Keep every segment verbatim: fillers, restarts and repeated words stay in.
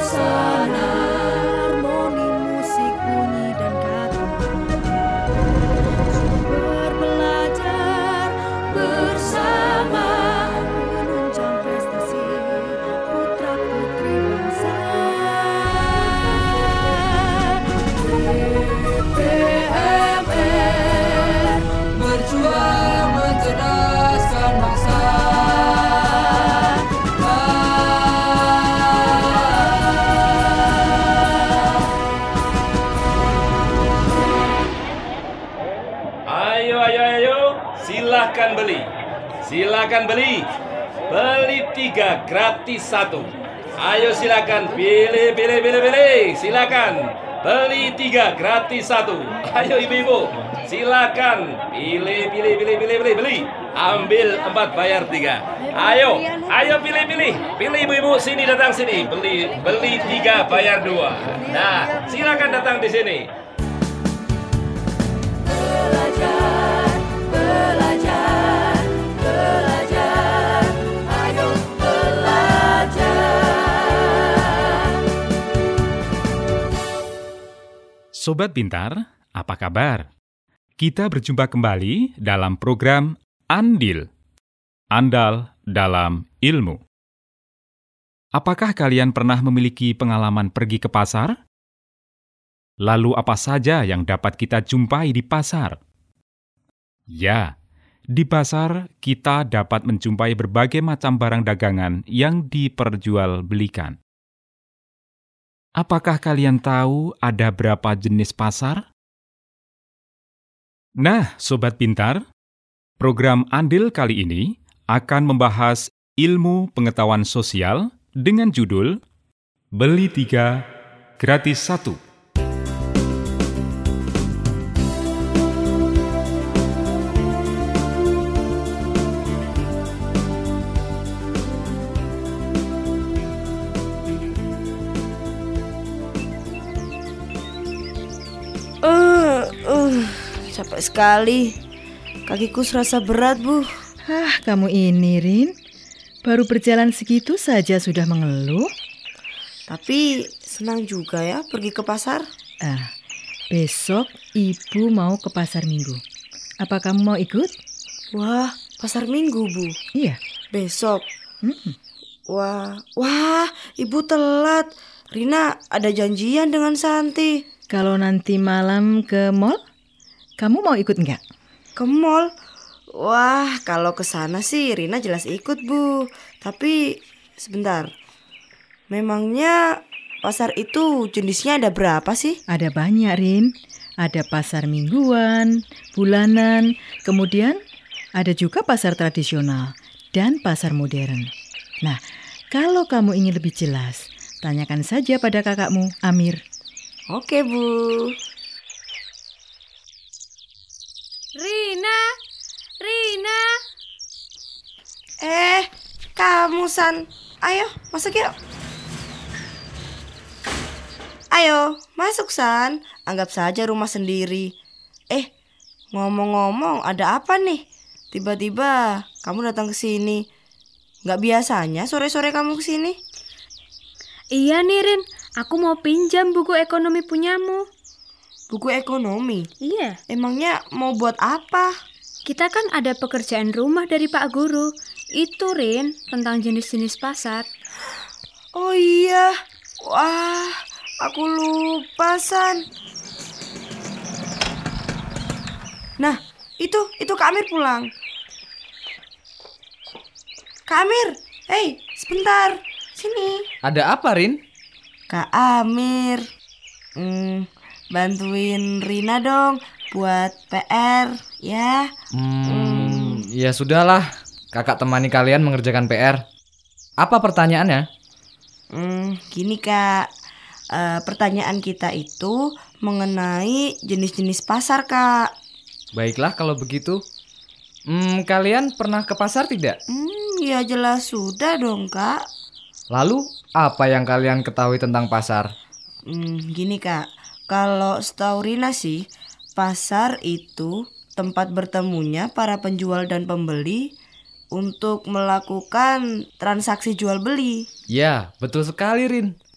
suasana, harmoni musik bunyi dan kata. Sumber belajar bersama, menunjang prestasi putra putri bangsa. D P M R berjuang mencerdaskan bangsa. Ayo, ayo, ayo, silakan beli. Silakan beli. Beli tiga gratis satu. Ayo silakan pilih, pilih, pilih, pilih. Silakan beli tiga gratis satu. Ayo ibu-ibu, silakan pilih, pilih, pilih, pilih, pilih, beli. Ambil empat bayar tiga. Ayo, ayo pilih, pilih, pilih ibu-ibu, sini datang sini. Beli, beli tiga bayar dua. Nah, silakan datang di sini. Belajar, belajar, belajar, ayo belajar. Sobat Pintar, apa kabar? Kita berjumpa kembali dalam program Andil, Andal dalam Ilmu. Apakah kalian pernah memiliki pengalaman pergi ke pasar? Lalu apa saja yang dapat kita jumpai di pasar? Ya, di pasar kita dapat menjumpai berbagai macam barang dagangan yang diperjualbelikan. Apakah kalian tahu ada berapa jenis pasar? Nah, Sobat Pintar, program Andil kali ini akan membahas ilmu pengetahuan sosial dengan judul Beli tiga, Gratis satu. Uh, uh, capek sekali. Kakiku serasa berat, Bu. Ah, kamu ini, Rin. Baru berjalan segitu saja sudah mengeluh. Tapi senang juga ya pergi ke pasar. Ah, besok ibu mau ke pasar minggu. Apa kamu mau ikut? Wah, pasar minggu, Bu. Iya. Besok. Hmm. Wah, wah, ibu telat. Rina ada janjian dengan Santi. Kalau nanti malam ke mall, kamu mau ikut enggak? Ke mall? Wah, kalau ke sana sih Rina jelas ikut, Bu. Tapi sebentar. Memangnya pasar itu jenisnya ada berapa sih? Ada banyak, Rin. Ada pasar mingguan, bulanan, kemudian ada juga pasar tradisional dan pasar modern. Nah, kalau kamu ingin lebih jelas, tanyakan saja pada kakakmu, Amir. Oke, Bu. Rina, Rina. Eh, kamu San. Ayo, masuk yuk. Ayo, masuk San. Anggap saja rumah sendiri. Eh, ngomong-ngomong, ada apa nih? Tiba-tiba kamu datang ke sini. Nggak biasanya sore-sore kamu ke sini. Iya nih Rin, aku mau pinjam buku ekonomi punyamu. Buku ekonomi? Iya. Emangnya mau buat apa? Kita kan ada pekerjaan rumah dari Pak Guru. Itu Rin, tentang jenis-jenis pasar. Oh iya. Wah, aku lupa San. Nah, itu, itu Kak Amir pulang. Kak Amir, hei, sebentar. Sini. Ada apa, Rin? Kak Amir, hmm, bantuin Rina dong buat P R, ya. Hmm, hmm. Ya sudahlah, kakak temani kalian mengerjakan P R. Apa pertanyaannya? Hmm, gini Kak, uh, pertanyaan kita itu mengenai jenis-jenis pasar, Kak. Baiklah kalau begitu. Hmm, kalian pernah ke pasar tidak? Hmm, ya jelas sudah dong, Kak. Lalu, apa yang kalian ketahui tentang pasar? Hmm, gini Kak, kalau setahu Rina sih, pasar itu tempat bertemunya para penjual dan pembeli untuk melakukan transaksi jual beli. Ya, betul sekali, Rin.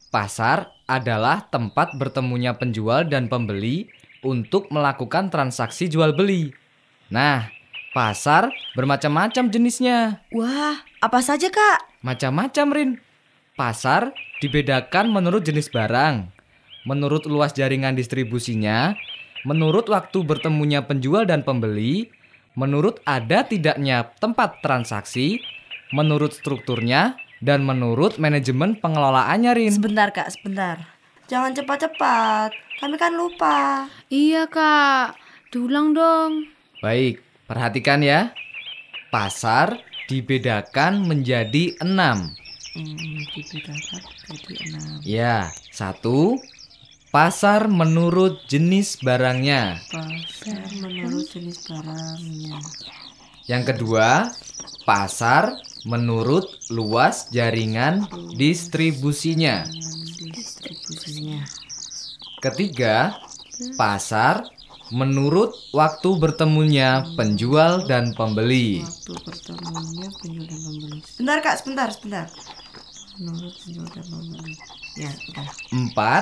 Pasar adalah tempat bertemunya penjual dan pembeli untuk melakukan transaksi jual beli. Nah, pasar bermacam-macam jenisnya. Wah, apa saja Kak? Macam-macam, Rin. Pasar dibedakan menurut jenis barang, menurut luas jaringan distribusinya, menurut waktu bertemunya penjual dan pembeli, menurut ada tidaknya tempat transaksi, menurut strukturnya, dan menurut manajemen pengelolaannya, Rin. Sebentar Kak, sebentar. Jangan cepat-cepat, kami kan lupa. Iya, Kak. Diulang dong. Baik, perhatikan ya. Pasar dibedakan menjadi enam. Hmm, dibedakan jadi enam. Ya, satu, pasar menurut jenis barangnya. Pasar menurut jenis barangnya. Yang kedua, pasar menurut luas jaringan distribusinya. Distribusinya. Ketiga, pasar menurut waktu bertemunya penjual dan pembeli. Waktu bertemunya penjual dan pembeli. Sebentar Kak, sebentar, sebentar. Menurut penjual dan pembeli. Ya, udah. Empat,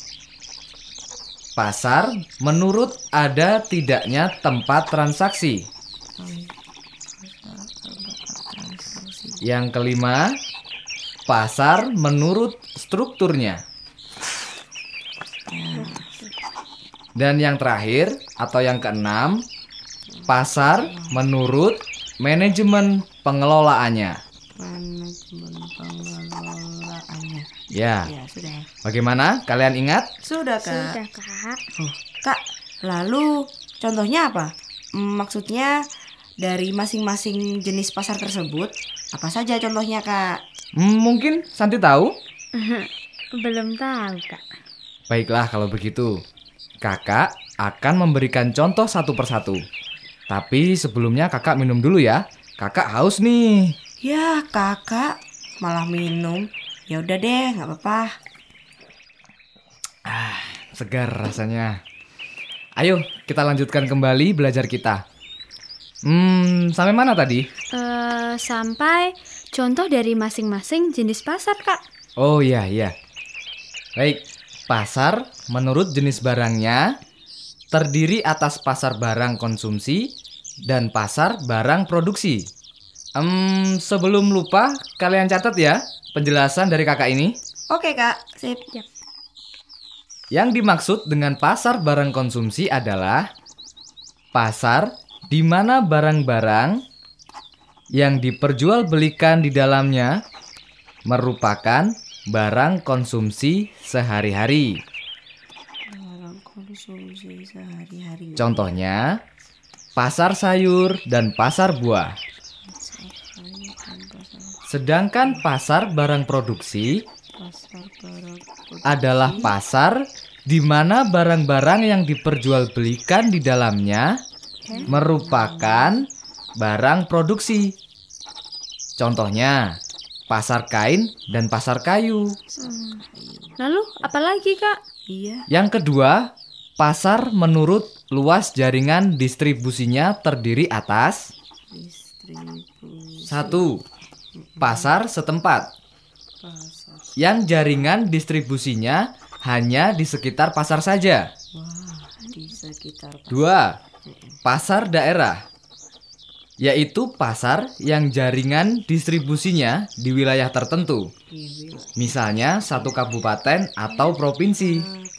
pasar menurut ada tidaknya tempat transaksi. Yang kelima, pasar menurut strukturnya. Dan yang terakhir atau yang keenam, pasar menurut manajemen pengelolaannya. Manajemen pengelolaannya. Ya, Ya, sudah. bagaimana? Kalian ingat? Sudah Kak. Sudah, Kak. Oh, Kak, lalu contohnya apa? Hmm, maksudnya dari masing-masing jenis pasar tersebut, apa saja contohnya Kak? Hmm, mungkin Santi tahu? Belum tahu, Kak. Baiklah kalau begitu. Kakak akan memberikan contoh satu persatu. Tapi sebelumnya kakak minum dulu ya. Kakak haus nih. Ya, Kakak malah minum. Ya udah deh, nggak apa-apa. Segar rasanya. Ayo kita lanjutkan kembali belajar kita. Hmm, sampai mana tadi? Eh, sampai contoh dari masing-masing jenis pasar, Kak. Oh iya, iya. Baik, pasar menurut jenis barangnya terdiri atas pasar barang konsumsi dan pasar barang produksi. Hmm, sebelum lupa, kalian catat ya penjelasan dari kakak ini. Oke Kak, sip. Yang dimaksud dengan pasar barang konsumsi adalah pasar di mana barang-barang yang diperjualbelikan di dalamnya merupakan barang konsumsi sehari-hari. Barang konsumsi sehari-hari. Contohnya, pasar sayur dan pasar buah. Sedangkan pasar barang produksi Pasar barang adalah pasar di mana barang-barang yang diperjualbelikan di dalamnya merupakan barang produksi. Contohnya, pasar kain dan pasar kayu. Lalu, apa lagi, Kak? Iya. Yang kedua, pasar menurut luas jaringan distribusinya terdiri atas Distribusi satu. Pasar setempat pasar. yang jaringan distribusinya hanya di sekitar pasar saja. Wah, di sekitar pasar. Dua. Pasar daerah, yaitu pasar yang jaringan distribusinya di wilayah tertentu, Di wilayah misalnya satu kabupaten atau provinsi.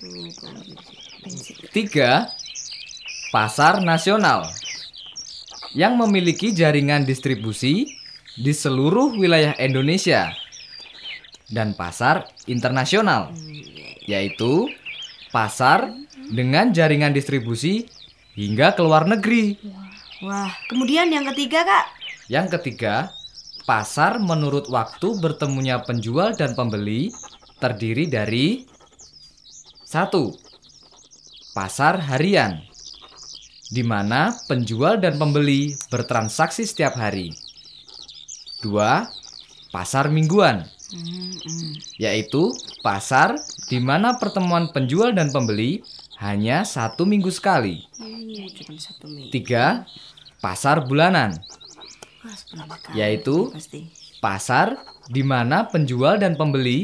Tiga. Pasar nasional, yang memiliki jaringan distribusi di seluruh wilayah Indonesia. Dan pasar internasional, yaitu pasar dengan jaringan distribusi hingga ke luar negeri. Wah, kemudian yang ketiga Kak? Yang ketiga, pasar menurut waktu bertemunya penjual dan pembeli terdiri dari satu. Pasar harian, di mana penjual dan pembeli bertransaksi setiap hari. Dua. Pasar mingguan, yaitu pasar di mana pertemuan penjual dan pembeli hanya satu minggu sekali. Iya, cuma satu minggu. Tiga. Pasar bulanan, Wah, sebulan sekali yaitu pasti. pasar di mana penjual dan pembeli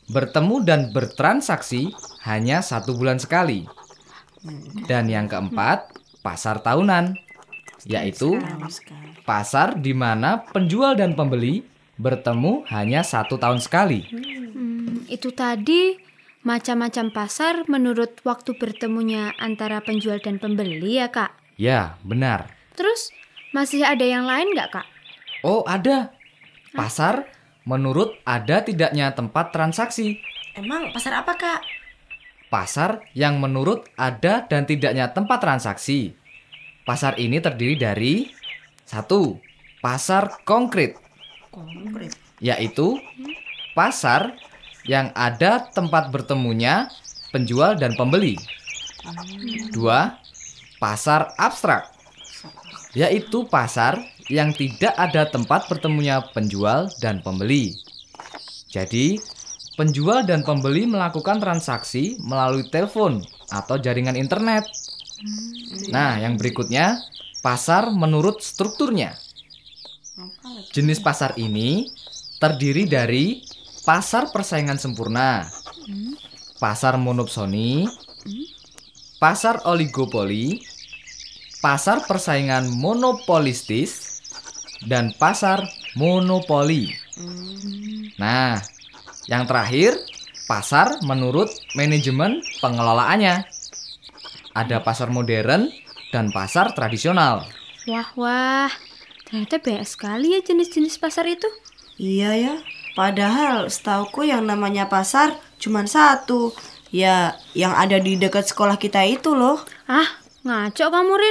bertemu dan bertransaksi hanya satu bulan sekali. Dan yang keempat, pasar tahunan, yaitu pasar di mana penjual dan pembeli bertemu hanya satu tahun sekali. Hmm, itu tadi macam-macam pasar menurut waktu bertemunya antara penjual dan pembeli ya, Kak? Ya, benar. Terus masih ada yang lain nggak, Kak? Oh, ada. Pasar menurut ada tidaknya tempat transaksi. Emang pasar apa, Kak? Pasar yang menurut ada dan tidaknya tempat transaksi. Pasar ini terdiri dari satu, pasar konkret. Konkret. Yaitu pasar yang ada tempat bertemunya penjual dan pembeli. Dua, pasar abstrak. Yaitu pasar yang tidak ada tempat bertemunya penjual dan pembeli. Jadi, penjual dan pembeli melakukan transaksi melalui telepon atau jaringan internet. Nah, yang berikutnya, pasar menurut strukturnya. Jenis pasar ini terdiri dari pasar persaingan sempurna, pasar monopsoni, pasar oligopoli, pasar persaingan monopolistis, dan pasar monopoli. Nah, yang terakhir, pasar menurut manajemen pengelolaannya. Ada pasar modern dan pasar tradisional. Wah, wah. Ternyata banyak sekali ya jenis-jenis pasar itu. Iya ya, padahal setauku yang namanya pasar cuma satu. Ya, yang ada di dekat sekolah kita itu loh. Ah, ngaco kamu, Rin.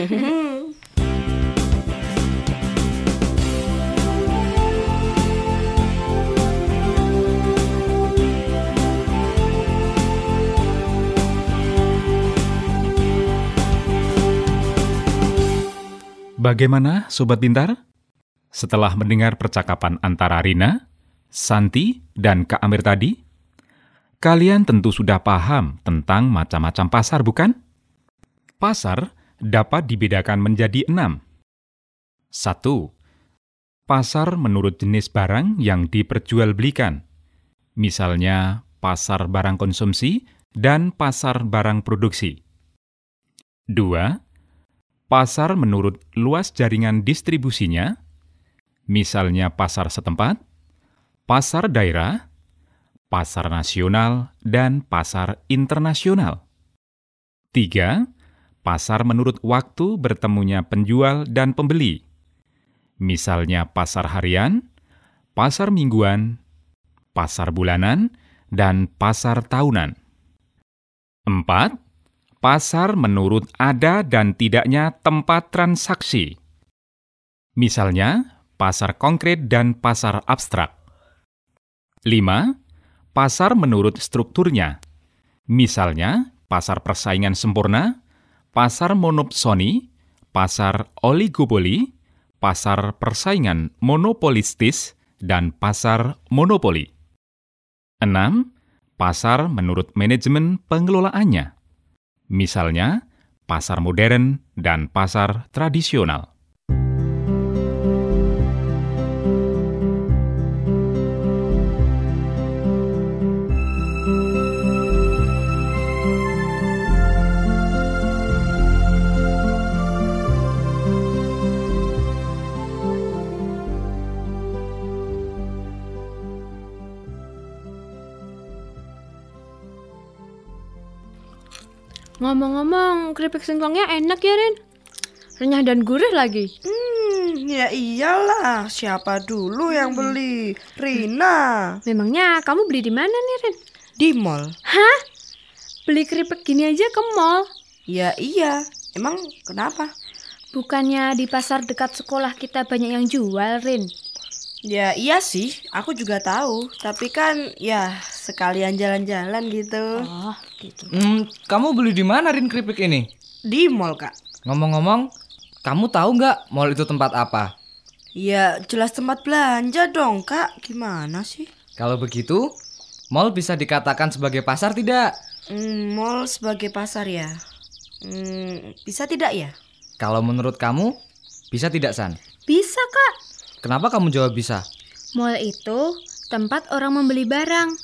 Bagaimana Sobat Pintar? Setelah mendengar percakapan antara Rina, Santi, dan Kak Amir tadi, kalian tentu sudah paham tentang macam-macam pasar, bukan? Pasar dapat dibedakan menjadi enam. Satu, pasar menurut jenis barang yang diperjualbelikan. Misalnya, pasar barang konsumsi dan pasar barang produksi. Dua, pasar menurut luas jaringan distribusinya, misalnya pasar setempat, pasar daerah, pasar nasional, dan pasar internasional. Tiga, pasar menurut waktu bertemunya penjual dan pembeli, misalnya pasar harian, pasar mingguan, pasar bulanan, dan pasar tahunan. Empat, pasar menurut ada dan tidaknya tempat transaksi. Misalnya, pasar konkret dan pasar abstrak. Lima, pasar menurut strukturnya. Misalnya, pasar persaingan sempurna, pasar monopsoni, pasar oligopoli, pasar persaingan monopolistis, dan pasar monopoli. Enam, pasar menurut manajemen pengelolaannya. Misalnya, pasar modern dan pasar tradisional. Ngomong-ngomong, keripik singkongnya enak ya, Rin? Renyah dan gurih lagi. Hmm, ya iyalah. Siapa dulu yang beli? Rina. Memangnya kamu beli di mana nih, Rin? Di mall. Hah? Beli keripik gini aja ke mall? Ya iya. Emang kenapa? Bukannya di pasar dekat sekolah kita banyak yang jual, Rin? Ya iya sih, aku juga tahu. Tapi kan ya sekalian jalan-jalan gitu. Oh, gitu. Hmm, kamu beli di mana, Rin, keripik ini? Di mall, Kak. Ngomong-ngomong, kamu tahu nggak mall itu tempat apa? Ya jelas tempat belanja dong, Kak. Gimana sih? Kalau begitu, mall bisa dikatakan sebagai pasar tidak? Hmm, mall sebagai pasar ya. Hmm, bisa tidak ya? Kalau menurut kamu, bisa tidak, San? Bisa, Kak. Kenapa kamu jawab bisa? Mall itu tempat orang membeli barang.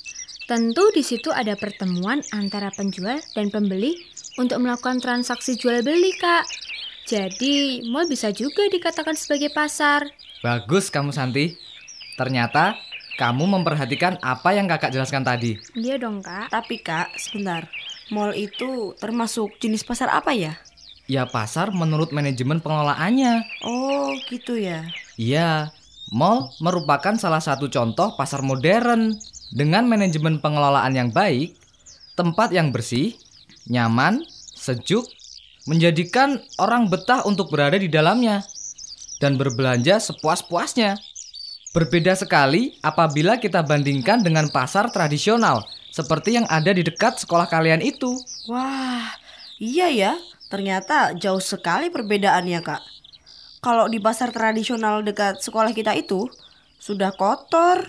Tentu di situ ada pertemuan antara penjual dan pembeli untuk melakukan transaksi jual beli, Kak. Jadi, mall bisa juga dikatakan sebagai pasar. Bagus kamu, Santi. Ternyata kamu memperhatikan apa yang kakak jelaskan tadi. Iya dong, Kak. Tapi Kak, sebentar. Mall itu termasuk jenis pasar apa ya? Ya pasar menurut manajemen pengelolaannya. Oh, gitu ya. Iya, mall merupakan salah satu contoh pasar modern. Dengan manajemen pengelolaan yang baik, tempat yang bersih, nyaman, sejuk, menjadikan orang betah untuk berada di dalamnya dan berbelanja sepuas-puasnya. Berbeda sekali apabila kita bandingkan dengan pasar tradisional seperti yang ada di dekat sekolah kalian itu. Wah, iya ya. Ternyata jauh sekali perbedaannya, Kak. Kalau di pasar tradisional dekat sekolah kita itu sudah kotor,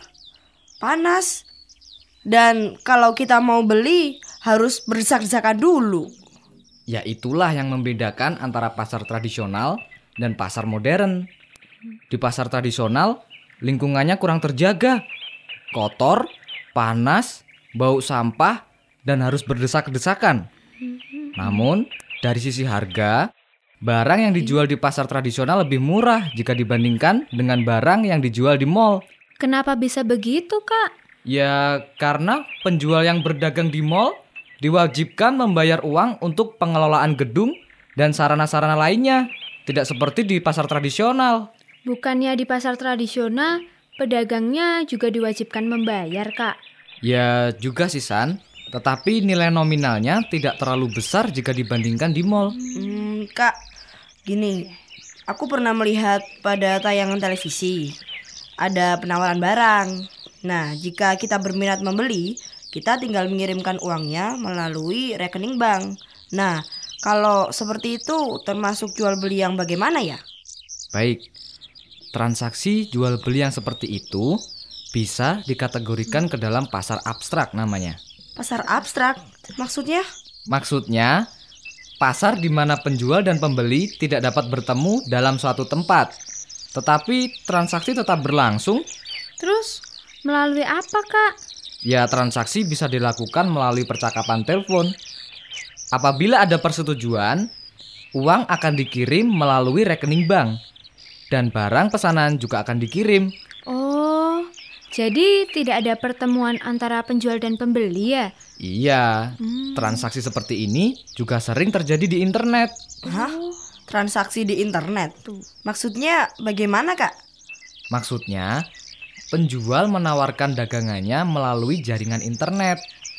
panas, dan kalau kita mau beli harus berdesak-desakan dulu. Ya itulah yang membedakan antara pasar tradisional dan pasar modern. Di pasar tradisional, lingkungannya kurang terjaga. Kotor, panas, bau sampah, dan harus berdesak-desakan. Namun, dari sisi harga, barang yang dijual di pasar tradisional lebih murah jika dibandingkan dengan barang yang dijual di mall. Kenapa bisa begitu, Kak? Ya, karena penjual yang berdagang di mall diwajibkan membayar uang untuk pengelolaan gedung dan sarana-sarana lainnya. Tidak seperti di pasar tradisional. Bukannya di pasar tradisional, pedagangnya juga diwajibkan membayar, Kak? Ya, juga sih, San. Tetapi nilai nominalnya tidak terlalu besar jika dibandingkan di mall. Hmm, Kak, gini. Aku pernah melihat pada tayangan televisi. Ada penawaran barang. Nah, jika kita berminat membeli, kita tinggal mengirimkan uangnya melalui rekening bank. Nah, kalau seperti itu termasuk jual beli yang bagaimana ya? Baik, transaksi jual beli yang seperti itu bisa dikategorikan ke dalam pasar abstrak namanya. Pasar abstrak? Maksudnya? Maksudnya, pasar di mana penjual dan pembeli tidak dapat bertemu dalam suatu tempat, tetapi transaksi tetap berlangsung. Terus, melalui apa, Kak? Ya, transaksi bisa dilakukan melalui percakapan telepon. Apabila ada persetujuan, uang akan dikirim melalui rekening bank. Dan barang pesanan juga akan dikirim. Oh, jadi tidak ada pertemuan antara penjual dan pembeli ya? Iya, Hmm. transaksi seperti ini juga sering terjadi di internet. Hah? Transaksi di internet? Maksudnya bagaimana, Kak? Maksudnya, penjual menawarkan dagangannya melalui jaringan internet.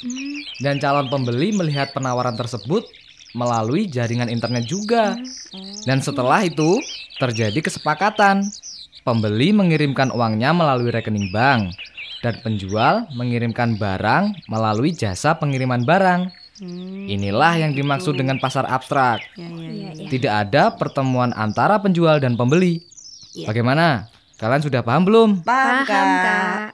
Dan calon pembeli melihat penawaran tersebut melalui jaringan internet juga. Dan setelah itu, terjadi kesepakatan. Pembeli mengirimkan uangnya melalui rekening bank. Dan penjual mengirimkan barang melalui jasa pengiriman barang. Inilah yang dimaksud dengan pasar abstrak. Ya, ya, ya. Iya. Tidak ada pertemuan antara penjual dan pembeli. Iya. Bagaimana? Kalian sudah paham belum? Paham, Paham, Kak. Kak.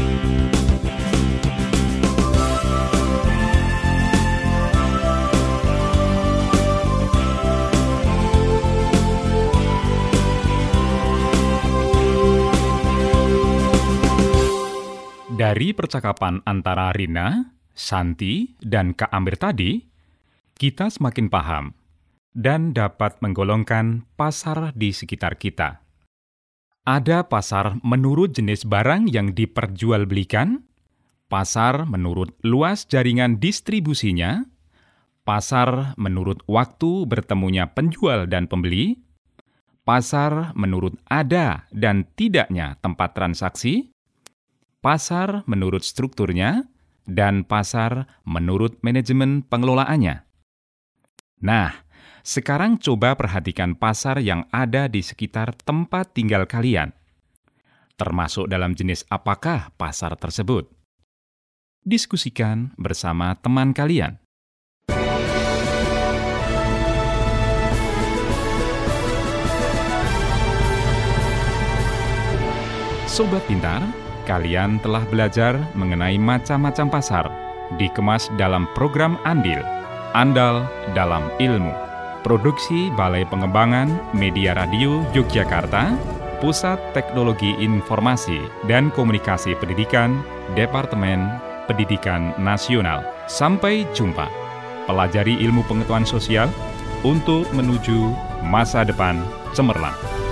Dari percakapan antara Rina, Santi, dan Kak Amir tadi, kita semakin paham dan dapat menggolongkan pasar di sekitar kita. Ada pasar menurut jenis barang yang diperjualbelikan, pasar menurut luas jaringan distribusinya, pasar menurut waktu bertemunya penjual dan pembeli, pasar menurut ada dan tidaknya tempat transaksi, pasar menurut strukturnya, dan pasar menurut manajemen pengelolaannya. Nah, sekarang coba perhatikan pasar yang ada di sekitar tempat tinggal kalian. Termasuk dalam jenis apakah pasar tersebut? Diskusikan bersama teman kalian. Sobat Pintar, kalian telah belajar mengenai macam-macam pasar, dikemas dalam program Andil, Andal dalam Ilmu. Produksi Balai Pengembangan Media Radio Yogyakarta, Pusat Teknologi Informasi dan Komunikasi Pendidikan, Departemen Pendidikan Nasional. Sampai jumpa. Pelajari ilmu pengetahuan sosial untuk menuju masa depan cemerlang.